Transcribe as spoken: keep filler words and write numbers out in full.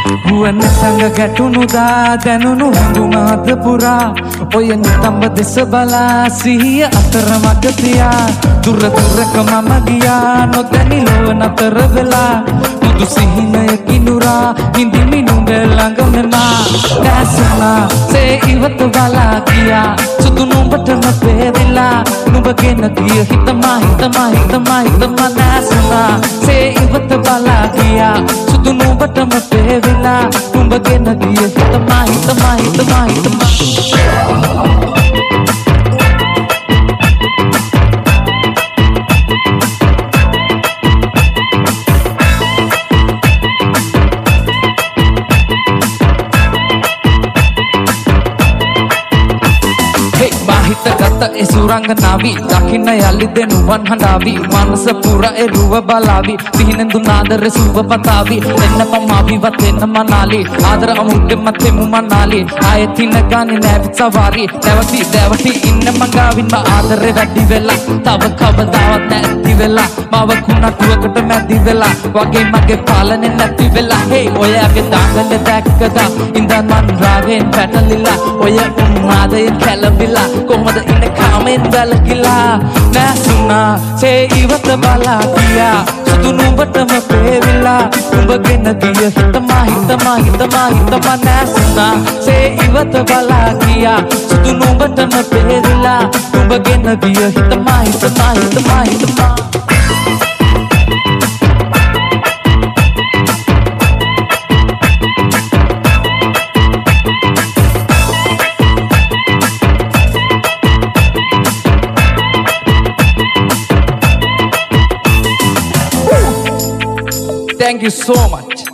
Huwan sanga ගැටුණු දා දැනුණු හඳුන හද පුරා ඔය නිතම්බ දෙස බලා සිහිය අතරමඟ තියා දුර දුරක මම ගියා නොදැනි ලොව නතර වෙලා මුදු සිහිනයකි නුරා හිඳිමි නුඹ ළඟ මෙමා දැසුණා සේ ඉවත බලා ගියා සුදු නුඹටම පෙවිලා නුඹ ගෙන ගිය හිතමා හිතමා හිතමා හිතමා දැසුණා සේ ඉවත බලා ගියා සුදු නුඹටම පෙවිලා නුඹ ගෙන ගිය හිතමා හිතමා හිතමා හිතමා හිතගත ඒ සුරංගනාවි දකින්න යලි දෙනුවන් හඬාවි මනස පුර ඒ රුව බලාවි පිහිනෙන් දුනාදර සුව පතාවි එන්න මම අවිවත් වෙන්න මනාලි ආදර අමුඩ මතේ මුමනාලි ආයෙත් ඉන්න ගානේ නැවි සවාරි නැවති දැවටි ඉන්න මංගාවින්ම ආදරේ වැඩි වෙලා තව කවදාවත් නැති වෙලා මව කුණටුවකට මැදි වෙලා වගේ මගේ පාලනේ නැති වෙලා හේ ඔයාගේ දාගල දැක්කද ඉඳන් මන් රාගෙන් පැටලිලා ඔය උන්මාදයෙන් කැළඹිලා කොහොමද ඉන්න කාමෙන් වැළකිලා නැසුණා සේ ඉවත බලා ගියා සුදු නුඹටම පෙවිලා නුඹ ගෙන ගිය හිතමා හිතමා හිතමා හිතමා නැසුණා සේ ඉවත බලා ගියා සුදු නුඹටම පෙවිලා නුඹ ගෙන ගිය හිතමා හිතමා හිතමා හිතමා Thank you so much.